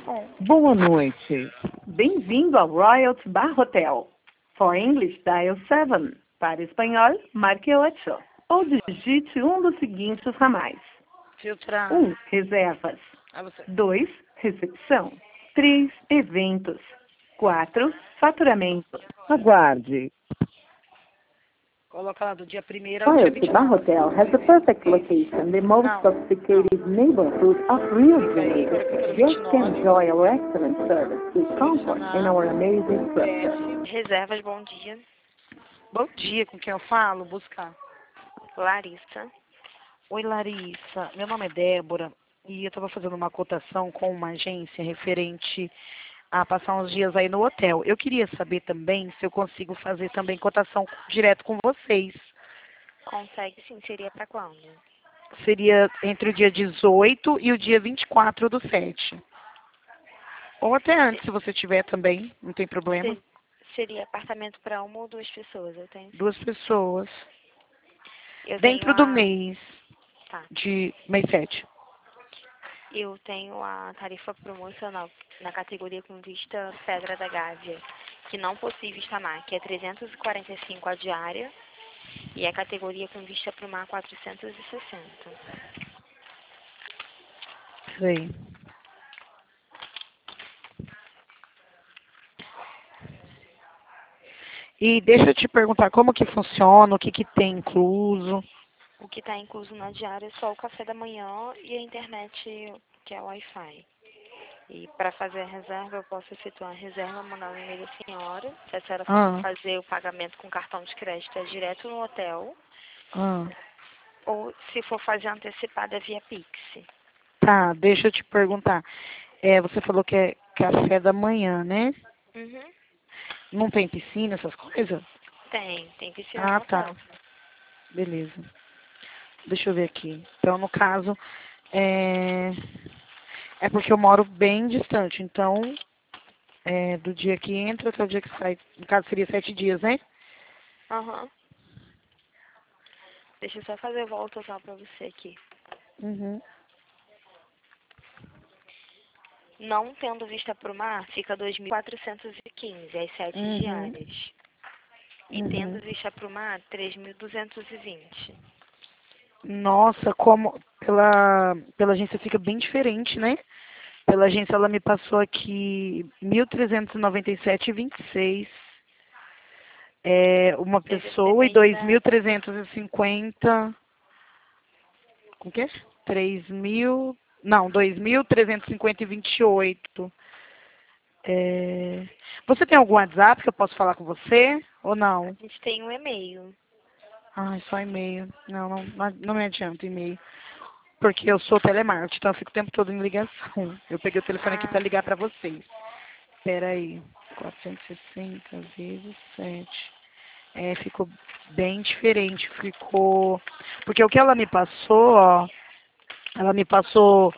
bom. Boa noite. Bem-vindo ao Royal Bar Hotel. For English, dial 7. Para espanhol, marque 8. Ou digite um dos seguintes ramais. Filtrar. 1. Reservas. Você. 2. Recepção. 3. Eventos. 4. Faturamento. Aguarde. Coloca lá do dia 1º ao dia Royal Bar 24. Hotel has the perfect location, the most sophisticated neighborhood of Rio de Janeiro. Guests can enjoy our excellent service with comfort and our amazing structure. Reservas, bom dia. Bom dia, com quem eu falo? Buscar. Larissa. Oi, Larissa. Meu nome é Débora e eu estava fazendo uma cotação com uma agência referente a passar uns dias aí no hotel. Eu queria saber também se eu consigo fazer também cotação direto com vocês. Consegue sim, seria para quando? Seria entre o dia 18 e o dia 24/7. Ou até antes, se você tiver também, não tem problema. Seria apartamento para uma ou duas pessoas, eu tenho. 2 pessoas. Eu Dentro tenho do mês, Tá. de mês 7. Eu tenho a tarifa promocional na categoria com vista Pedra da Gávea, que não possui vista mar, que é 345 a diária, e a categoria com vista para o mar 460. Sei. E deixa eu te perguntar como que funciona, o que que tem incluso. O que está incluso na diária é só o café da manhã e a internet, que é Wi-Fi. E para fazer a reserva, eu posso efetuar a reserva, mandar um e-mail da senhora. Se a senhora for fazer o pagamento com cartão de crédito, é direto no hotel. Ou se for fazer antecipada via Pix. Tá, deixa eu te perguntar. Você falou que é café da manhã, né? Uhum. Não tem piscina, essas coisas? Tem piscina no hotel. Tá. Beleza. Deixa eu ver aqui. Então, no caso, é porque eu moro bem distante. Então, do dia que entra até o dia que sai. No caso, seria 7 dias, né? Aham. Deixa eu só fazer volta já para você aqui. Uhum. Não tendo vista para o mar, fica 2.415, as 7 diárias. E tendo vista para o mar, 3.220. Nossa, como pela agência fica bem diferente, né? Pela agência ela me passou aqui 1.397,26. Uma pessoa e 2.350. Com o quê? 3.000. Não, 2.350,28. Você tem algum WhatsApp que eu posso falar com você? Ou não? A gente tem um e-mail. Só e-mail. Não me adianta e-mail. Porque eu sou telemarketing, então eu fico o tempo todo em ligação. Eu peguei o telefone aqui para ligar para vocês. Espera aí. 460 vezes 7. Ficou bem diferente. Ficou... Porque o que ela me passou, ela me passou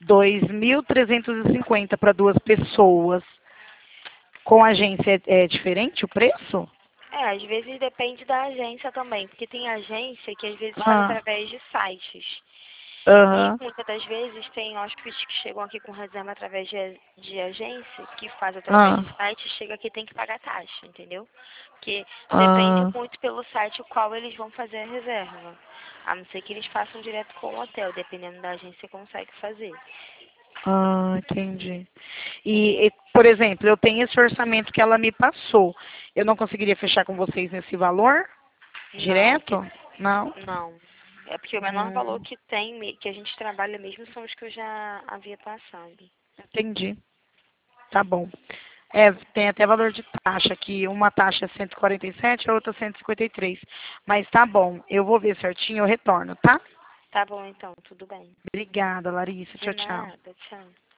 2.350 para 2 pessoas. Com a agência é diferente o preço? Às vezes depende da agência também, porque tem agência que às vezes faz através de sites. E muitas das vezes tem hóspedes que chegam aqui com reserva através de agência, que faz através de site, chega aqui e tem que pagar taxa, entendeu? Porque depende muito pelo site o qual eles vão fazer a reserva. A não ser que eles façam direto com o hotel, dependendo da agência consegue fazer. Entendi. E, por exemplo, eu tenho esse orçamento que ela me passou. Eu não conseguiria fechar com vocês nesse valor? Direto? Não? Não. É porque o menor valor que tem, que a gente trabalha mesmo, são os que eu já havia passado. Entendi. Tá bom. Tem até valor de taxa, que uma taxa é 147, a outra 153. Mas tá bom, eu vou ver certinho, eu retorno, tá? Tá bom, então, tudo bem. Obrigada, Larissa. De Tchau, tchau. nada, tchau.